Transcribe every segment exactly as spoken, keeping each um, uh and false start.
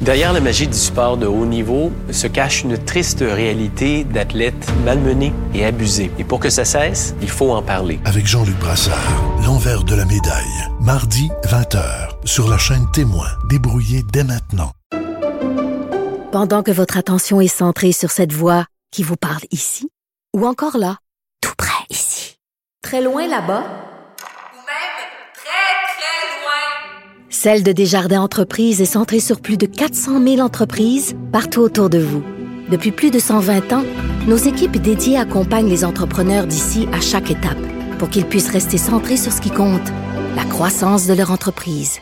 Derrière la magie du sport de haut niveau se cache une triste réalité d'athlètes malmenés et abusés. Et pour que ça cesse, il faut en parler. Avec Jean-Luc Brassard, l'envers de la médaille. Mardi, vingt heures, sur la chaîne Témoin. Débrouillez dès maintenant. Pendant que votre attention est centrée sur cette voix qui vous parle ici, ou encore là, tout près ici, très loin là-bas, Celle de Desjardins Entreprises est centrée sur plus de quatre cent mille entreprises partout autour de vous. Depuis plus de cent vingt ans, nos équipes dédiées accompagnent les entrepreneurs d'ici à chaque étape pour qu'ils puissent rester centrés sur ce qui compte, la croissance de leur entreprise.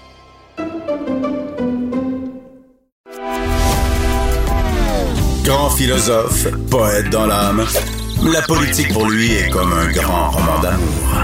Grand philosophe, poète dans l'âme, la politique pour lui est comme un grand roman d'amour.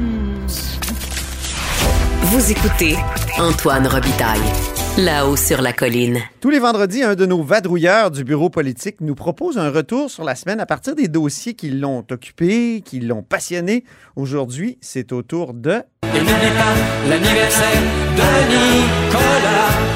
Vous écoutez Antoine Robitaille, là-haut sur la colline. Tous les vendredis, un de nos vadrouilleurs du bureau politique nous propose un retour sur la semaine à partir des dossiers qui l'ont occupé, qui l'ont passionné. Aujourd'hui, c'est au tour de... Et n'oublie pas l'anniversaire de Nicolas.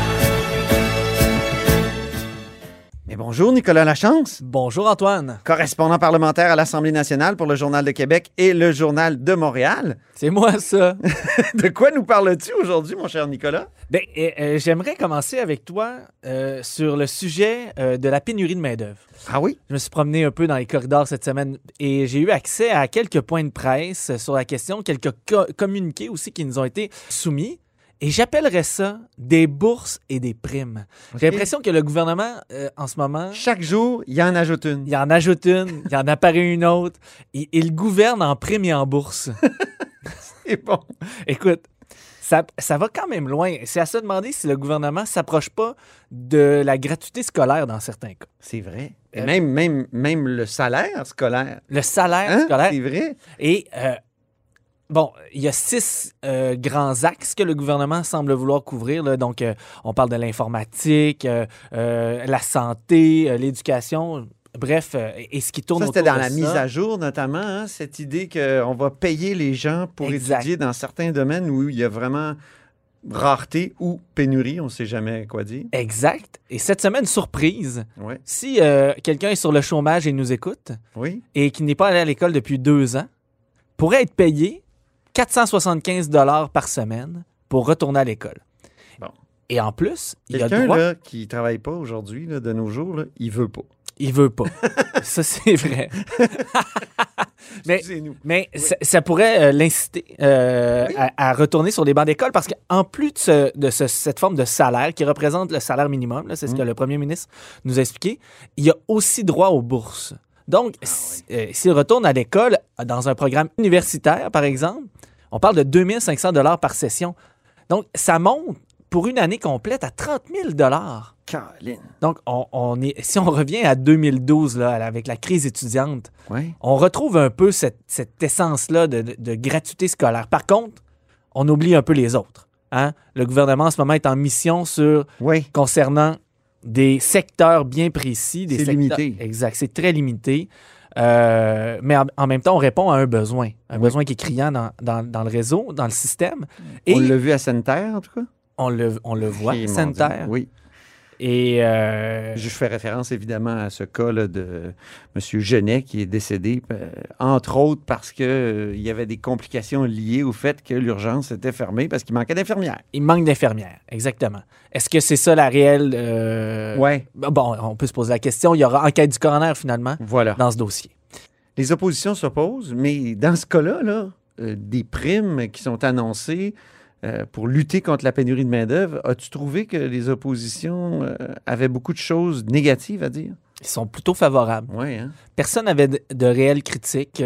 Mais bonjour Nicolas Lachance. Bonjour Antoine. Correspondant parlementaire à l'Assemblée nationale pour le Journal de Québec et le Journal de Montréal. C'est moi ça. De quoi nous parles-tu aujourd'hui, mon cher Nicolas? Bien, euh, j'aimerais commencer avec toi euh, sur le sujet euh, de la pénurie de main-d'œuvre. Ah oui? Je me suis promené un peu dans les corridors cette semaine et j'ai eu accès à quelques points de presse sur la question, quelques co- communiqués aussi qui nous ont été soumis. Et j'appellerais ça des bourses et des primes. Okay. J'ai l'impression que le gouvernement, euh, en ce moment... Chaque jour, il y en ajoute une. Il y en ajoute une, il y en apparaît une autre. Et il gouverne en primes et en bourse. C'est bon. Écoute, ça, ça va quand même loin. C'est à se demander si le gouvernement ne s'approche pas de la gratuité scolaire dans certains cas. C'est vrai. Et euh, même, même, même le salaire scolaire. Le salaire hein? scolaire. C'est vrai. Et... Euh, Bon, il y a six euh, grands axes que le gouvernement semble vouloir couvrir. Là. Donc, euh, on parle de l'informatique, euh, euh, la santé, euh, l'éducation, bref, euh, et ce qui tourne ça, autour de ça. C'était dans la mise à jour, notamment, hein, cette idée qu'on va payer les gens pour exact. étudier dans certains domaines où il y a vraiment rareté ou pénurie, on ne sait jamais quoi dire. Exact. Et cette semaine, surprise, oui. si euh, quelqu'un est sur le chômage et nous écoute, oui. et qui n'est pas allé à l'école depuis deux ans, pourrait être payé quatre cent soixante-quinze dollars par semaine pour retourner à l'école. Bon. Et en plus, il y a quelqu'un droit... là, qui ne travaille pas aujourd'hui, là, de nos jours, là, il veut pas. Il veut pas. Ça, c'est vrai. mais mais oui. ça, ça pourrait euh, l'inciter euh, oui. à, à retourner sur les bancs d'école parce qu'en plus de, ce, de ce, cette forme de salaire qui représente le salaire minimum, là, c'est ce mmh. que le premier ministre nous a expliqué, il y a aussi droit aux bourses. Donc, ah, si, oui. euh, s'il retourne à l'école dans un programme universitaire, par exemple, on parle de deux mille cinq cents dollars par session. Donc, ça monte pour une année complète à trente mille dollars. Caroline. Donc, on, on est, si on revient à deux mille douze, là, avec la crise étudiante, oui. on retrouve un peu cette, cette essence-là de, de, de gratuité scolaire. Par contre, on oublie un peu les autres. Hein? Le gouvernement, en ce moment, est en mission sur oui. concernant des secteurs bien précis. Des c'est secteurs, limité. Exact, c'est très limité. Euh, mais en, en même temps, on répond à un besoin. Un oui. besoin qui est criant dans, dans, dans le réseau, dans le système. Et on l'a vu à Santerre, en tout cas? On le, on le voit, à Santerre. Oui. Et euh... je fais référence évidemment à ce cas là, de M. Genet qui est décédé, euh, entre autres parce qu'il euh, y avait des complications liées au fait que l'urgence était fermée parce qu'il manquait d'infirmières. Il manque d'infirmières, exactement. Est-ce que c'est ça la réelle... Euh... Oui. Bon, on peut se poser la question. Il y aura enquête du coroner finalement voilà. dans ce dossier. Les oppositions s'opposent, mais dans ce cas-là, là, euh, des primes qui sont annoncées... Euh, pour lutter contre la pénurie de main-d'œuvre, as-tu trouvé que les oppositions euh, avaient beaucoup de choses négatives à dire? Ils sont plutôt favorables. Oui, hein? Personne n'avait de, de réelles critiques.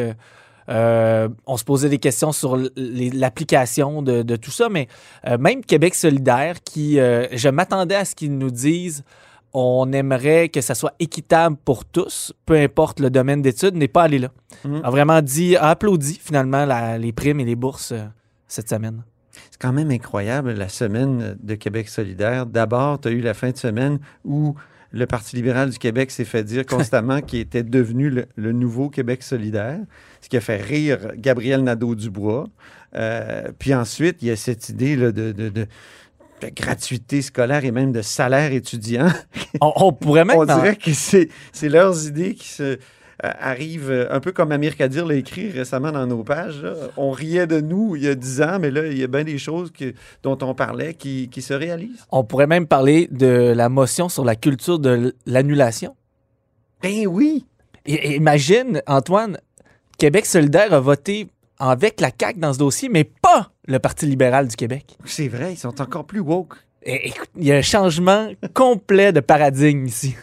Euh, on se posait des questions sur les, l'application de, de tout ça, mais euh, même Québec solidaire, qui, euh, je m'attendais à ce qu'ils nous disent on aimerait que ça soit équitable pour tous, peu importe le domaine d'études, n'est pas allé là. Mm-hmm. A vraiment dit, a applaudi finalement la, les primes et les bourses euh, cette semaine. C'est quand même incroyable, la semaine de Québec solidaire. D'abord, tu as eu la fin de semaine où le Parti libéral du Québec s'est fait dire constamment qu'il était devenu le, le nouveau Québec solidaire, ce qui a fait rire Gabriel Nadeau-Dubois. Euh, puis ensuite, il y a cette idée là, de, de, de de gratuité scolaire et même de salaire étudiant. On, on pourrait même... On dans... dirait que c'est, c'est leurs idées qui se... arrive un peu comme Amir Kadir l'a écrit récemment dans nos pages. Là. On riait de nous il y a dix ans, mais là, il y a bien des choses que, dont on parlait qui, qui se réalisent. On pourrait même parler de la motion sur la culture de l'annulation. Ben oui! Et, et imagine, Antoine, Québec solidaire a voté avec la C A Q dans ce dossier, mais pas le Parti libéral du Québec. C'est vrai, ils sont encore plus woke. Et, écoute, il y a un changement complet de paradigme ici.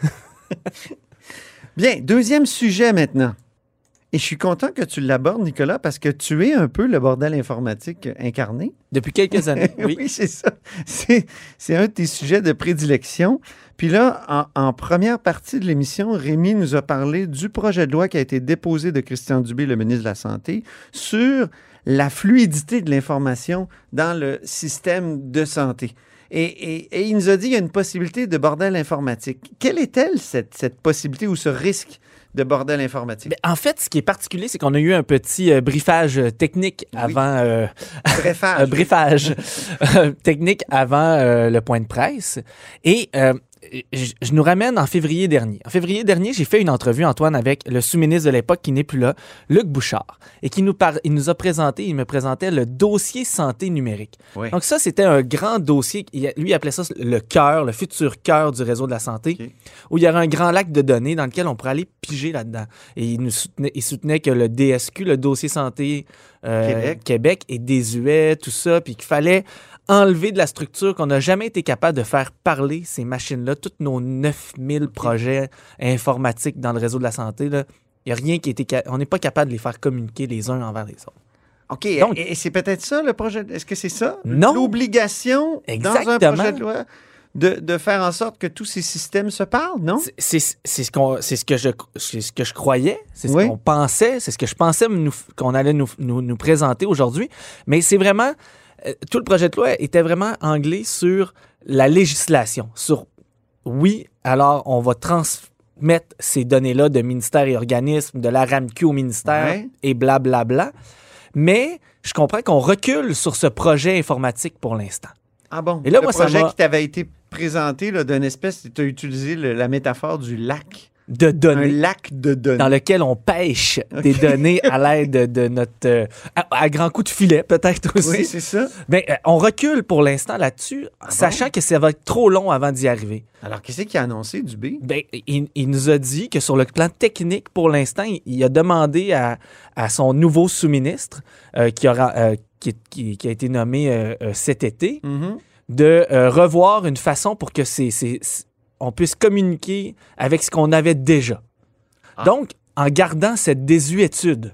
Bien, deuxième sujet maintenant. Et je suis content que tu l'abordes, Nicolas, parce que tu es un peu le bordel informatique incarné. Depuis quelques années, oui. Oui, c'est ça. C'est, c'est un de tes sujets de prédilection. Puis là, en, en première partie de l'émission, Rémi nous a parlé du projet de loi qui a été déposé de Christian Dubé, le ministre de la Santé, sur la fluidité de l'information dans le système de santé. Et, et, et il nous a dit qu'il y a une possibilité de bordel informatique. Quelle est-elle, cette, cette possibilité ou ce risque de bordel informatique? En fait, ce qui est particulier, c'est qu'on a eu un petit euh, briefage technique Oui. avant... Euh, Brefage. un briefage euh, technique avant euh, le point de presse. Et... Euh, Je, je nous ramène en février dernier. En février dernier, j'ai fait une entrevue, Antoine, avec le sous-ministre de l'époque qui n'est plus là, Luc Bouchard, et qui nous, par... il nous a présenté, il me présentait le dossier santé numérique. Oui. Donc ça, c'était un grand dossier. Lui, il appelait ça le cœur, le futur cœur du réseau de la santé, Okay. où il y aurait un grand lac de données dans lequel on pourrait aller piger là-dedans. Et il, nous soutenait, il soutenait que le D S Q, le dossier santé euh, Québec. Québec, est désuet, tout ça, puis qu'il fallait enlever de la structure, qu'on n'a jamais été capable de faire parler ces machines-là, tous nos neuf mille okay. projets informatiques dans le réseau de la santé, il n'y a rien qui a été... Ca- on n'est pas capable de les faire communiquer les uns envers les autres. OK. Donc, et, et c'est peut-être ça, le projet... Est-ce que c'est ça? Non. L'obligation, Exactement. dans un projet de loi, de, de faire en sorte que tous ces systèmes se parlent, non? C'est, c'est, c'est, ce, qu'on, c'est, ce, que je, c'est ce que je croyais, c'est ce oui. qu'on pensait, c'est ce que je pensais nous, qu'on allait nous, nous, nous présenter aujourd'hui. Mais c'est vraiment... Tout le projet de loi était vraiment anglais sur la législation, sur oui, alors on va transmettre ces données-là de ministères et organismes, de la R A M Q au ministère ouais. et blablabla. Bla, bla. Mais je comprends qu'on recule sur ce projet informatique pour l'instant. Ah bon? Et là, le moi, projet ça m'a... qui t'avait été présenté là, d'une espèce, tu as utilisé le, la métaphore du lac. De données. Un lac de données. Dans lequel on pêche okay. des données à l'aide de, de notre... Euh, à, à grands coups de filet, peut-être aussi. Oui, c'est ça. Mais euh, on recule pour l'instant là-dessus, ah sachant bon? que ça va être trop long avant d'y arriver. Alors, qu'est-ce qu'il a annoncé, Dubé? Ben, il, il nous a dit que sur le plan technique, pour l'instant, il, il a demandé à, à son nouveau sous-ministre, euh, qui, aura, euh, qui, qui, qui a été nommé euh, euh, cet été, mm-hmm. de euh, revoir une façon pour que c'est, c'est, c'est, on puisse communiquer avec ce qu'on avait déjà. Ah. Donc, en gardant cette désuétude,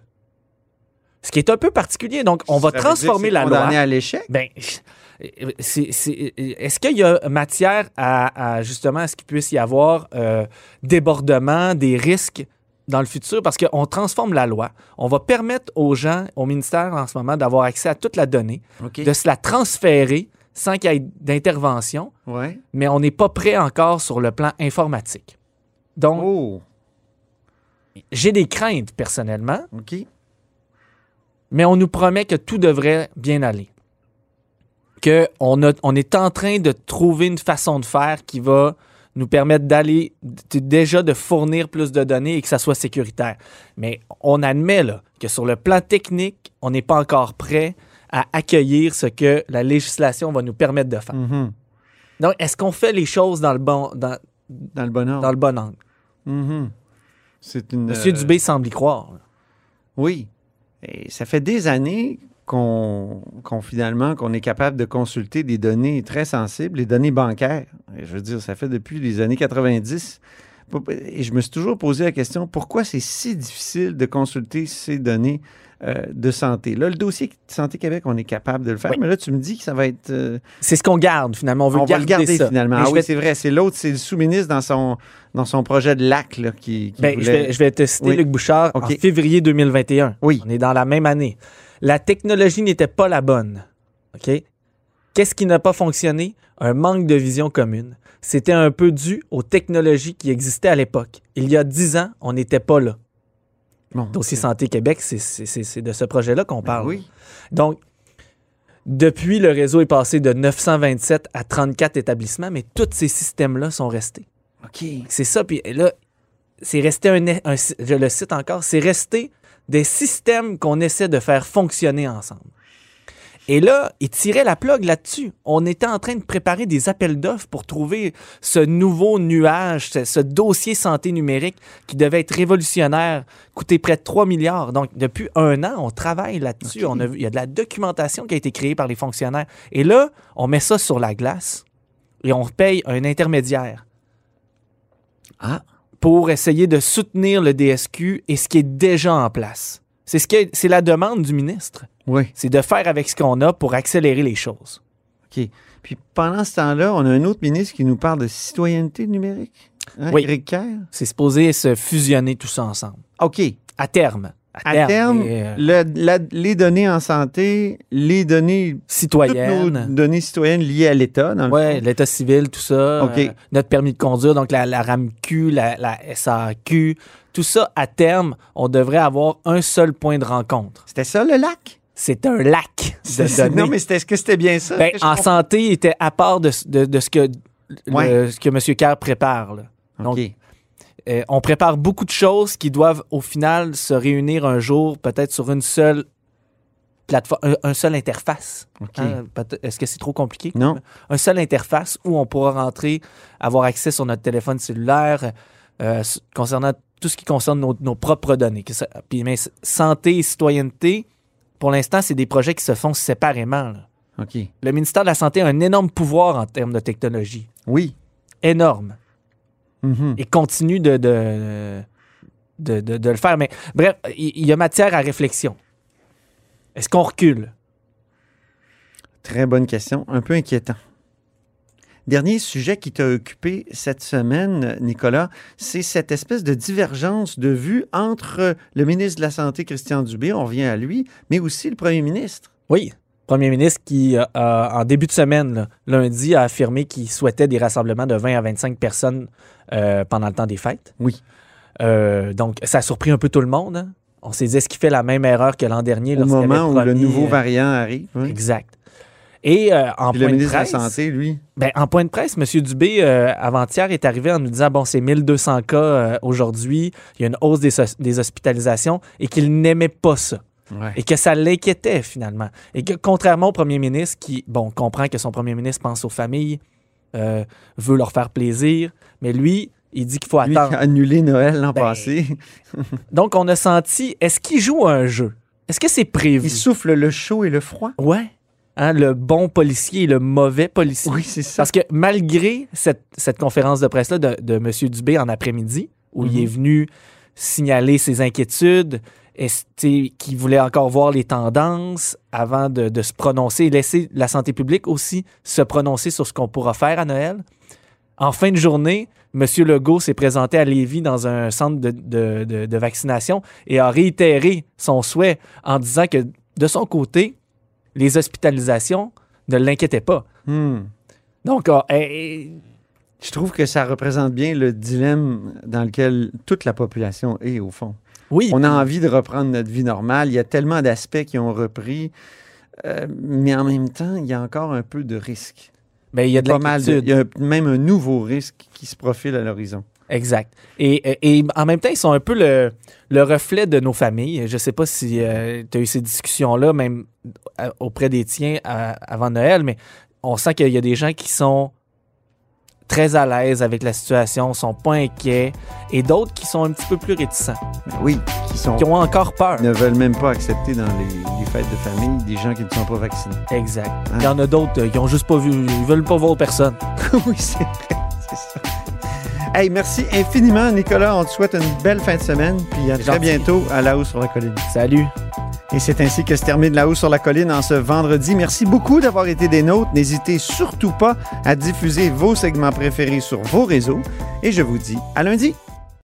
ce qui est un peu particulier. Donc, on va ça transformer la loi. Condamné à l'échec? Ben, c'est, c'est, est-ce qu'il y a matière à, à justement, à ce qu'il puisse y avoir euh, débordement, des risques dans le futur? Parce qu'on transforme la loi. On va permettre aux gens, au ministère en ce moment, d'avoir accès à toute la donnée, okay. de se la transférer sans qu'il y ait d'intervention, ouais. mais on n'est pas prêt encore sur le plan informatique. Donc, oh. j'ai des craintes personnellement, okay. mais on nous promet que tout devrait bien aller. Qu'on a, on est en train de trouver une façon de faire qui va nous permettre d'aller, d- déjà de fournir plus de données et que ça soit sécuritaire. Mais on admet là, que sur le plan technique, on n'est pas encore prêt à accueillir ce que la législation va nous permettre de faire. Mm-hmm. Donc, est-ce qu'on fait les choses dans le bon, dans, dans le bon angle? Dans le bon angle. Mm-hmm. C'est une, Monsieur euh... Dubé semble y croire. Oui. Et ça fait des années qu'on, qu'on finalement qu'on est capable de consulter des données très sensibles, les données bancaires. Et je veux dire, ça fait depuis les années quatre-vingt-dix. Et je me suis toujours posé la question, pourquoi c'est si difficile de consulter ces données euh, de santé? Là, le dossier Santé Québec, on est capable de le faire, oui. Mais là, tu me dis que ça va être... Euh... C'est ce qu'on garde, finalement. On veut on garder, va le garder, ça. finalement. Mais ah oui, vais... c'est vrai. C'est l'autre, c'est le sous-ministre dans son, dans son projet de L A C là, qui, qui ben, voulait... je, vais, je vais te citer oui. Luc Bouchard okay. en février deux mille vingt et un. Oui. On est dans la même année. La technologie n'était pas la bonne. OK? Qu'est-ce qui n'a pas fonctionné? Un manque de vision commune. C'était un peu dû aux technologies qui existaient à l'époque. Il y a dix ans, on n'était pas là. Bon, Dossier c'est... Santé Québec, c'est, c'est, c'est, c'est de ce projet-là qu'on parle. Ben oui. Donc, Depuis, le réseau est passé de neuf cent vingt-sept à trente-quatre établissements, mais tous ces systèmes-là sont restés. OK. C'est ça, puis là, c'est resté un, un... Je le cite encore, c'est resté des systèmes qu'on essaie de faire fonctionner ensemble. Et là, il tirait la plug là-dessus. On était en train de préparer des appels d'offres pour trouver ce nouveau nuage, ce, ce dossier santé numérique qui devait être révolutionnaire, coûter près de trois milliards. Donc, depuis un an, on travaille là-dessus. Okay. On a, il y a de la documentation qui a été créée par les fonctionnaires. Et là, on met ça sur la glace et on paye un intermédiaire. Ah! Pour essayer de soutenir le D S Q et ce qui est déjà en place. C'est, ce que, c'est la demande du ministre. Oui. C'est de faire avec ce qu'on a pour accélérer les choses. OK. Puis pendant ce temps-là, on a un autre ministre qui nous parle de citoyenneté numérique. Hein, oui. Éric Kerr. C'est supposé se fusionner tout ça ensemble. OK. À terme. À, à terme, terme et, euh, le, la, les données en santé, les données citoyennes. Toutes nos données citoyennes liées à l'État. Oui, l'État civil, tout ça. Okay. Euh, notre permis de conduire, donc la, la R A M Q, la, la S A Q. Tout ça, à terme, on devrait avoir un seul point de rencontre. C'était ça, le lac? C'est un lac de données. Non, mais c'était, est-ce que c'était bien ça? Ben, en santé, il était à part de, de, de ce, que, ouais. le, ce que M. Kerr prépare. Là. Donc, OK. Euh, on prépare beaucoup de choses qui doivent, au final, se réunir un jour, peut-être sur une seule plateforme, un, un seul interface. Okay. Hein? Est-ce que c'est trop compliqué? Non. Un seul interface où on pourra rentrer, avoir accès sur notre téléphone cellulaire, euh, concernant tout ce qui concerne nos, nos propres données. Puis, mais santé et citoyenneté, pour l'instant, c'est des projets qui se font séparément. Là. OK. Le ministère de la Santé a un énorme pouvoir en termes de technologie. Oui. Énorme. Mm-hmm. Et continue de, de, de, de, de le faire. Mais bref, il y, y a matière à réflexion. Est-ce qu'on recule? Très bonne question. Un peu inquiétant. Dernier sujet qui t'a occupé cette semaine, Nicolas, c'est cette espèce de divergence de vue entre le ministre de la Santé, Christian Dubé, on revient à lui, mais aussi le premier ministre. Oui. Premier ministre qui, euh, en début de semaine, là, lundi, a affirmé qu'il souhaitait des rassemblements de vingt à vingt-cinq personnes euh, pendant le temps des fêtes. Oui. Euh, donc, ça a surpris un peu tout le monde. Hein? On s'est dit, est-ce qu'il fait la même erreur que l'an dernier? Au moment où le nouveau euh, variant arrive. Oui. Exact. Et euh, en Puis point le ministre de presse, de la Santé, lui? Ben, en point de presse, M. Dubé, euh, avant-hier, est arrivé en nous disant, bon, c'est mille deux cents cas euh, aujourd'hui, il y a une hausse des, des hospitalisations et qu'il n'aimait pas ça. Ouais. Et que ça l'inquiétait, finalement. Et que, contrairement au premier ministre, qui, bon, comprend que son premier ministre pense aux familles, euh, veut leur faire plaisir, mais lui, il dit qu'il faut lui attendre. Lui a annulé Noël l'an ben, passé. Donc, on a senti, est-ce qu'il joue à un jeu? Est-ce que c'est prévu? Il souffle le chaud et le froid. Ouais. Hein, le bon policier et le mauvais policier. Oui, c'est ça. Parce que malgré cette, cette conférence de presse-là de, de M. Dubé en après-midi, où mm-hmm. il est venu signaler ses inquiétudes, qui voulait encore voir les tendances avant de, de se prononcer et laisser la santé publique aussi se prononcer sur ce qu'on pourra faire à Noël. En fin de journée, M. Legault s'est présenté à Lévis dans un centre de, de, de, de vaccination et a réitéré son souhait en disant que, de son côté, les hospitalisations ne l'inquiétaient pas. Hmm. Donc, euh, euh, je trouve que ça représente bien le dilemme dans lequel toute la population est, au fond. Oui. On a envie de reprendre notre vie normale. Il y a tellement d'aspects qui ont repris, euh, mais en même temps, il y a encore un peu de risque. Bien, il y a de pas mal de, il y a même un nouveau risque qui se profile à l'horizon. Exact. Et, et, et en même temps, ils sont un peu le, le reflet de nos familles. Je ne sais pas si euh, tu as eu ces discussions-là, même à, auprès des tiens à, avant Noël, mais on sent qu'il y a des gens qui sont très à l'aise avec la situation, sont pas inquiets, et d'autres qui sont un petit peu plus réticents. Oui, qui sont... Qui ont encore peur. Ne veulent même pas accepter dans les, les fêtes de famille des gens qui ne sont pas vaccinés. Exact. Hein? Il y en a d'autres euh, qui ont juste pas vu, ils veulent pas voir personne. Oui, c'est vrai, c'est ça. Hey, merci infiniment, Nicolas. On te souhaite une belle fin de semaine, puis à très gentil. Bientôt à La Haut sur la Colline. Salut. Et c'est ainsi que se termine La Haut sur la Colline en ce vendredi. Merci beaucoup d'avoir été des nôtres. N'hésitez surtout pas à diffuser vos segments préférés sur vos réseaux. Et je vous dis à lundi.